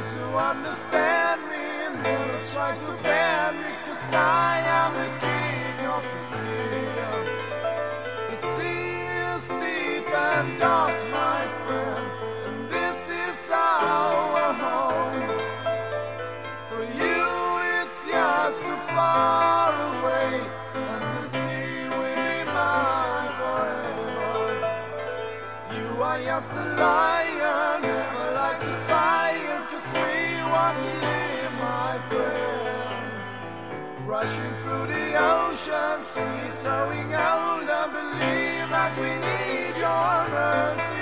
to understand me, never try to bend me, 'cause I am the king of the sea. The sea is deep and dark, my friend, and this is our home. For you it's just too far away, and the sea will be mine forever. You are just a lion, never light a fire, 'cause we want to live, my friend. Rushing through the ocean, seas growing old, and believe that we need your mercy.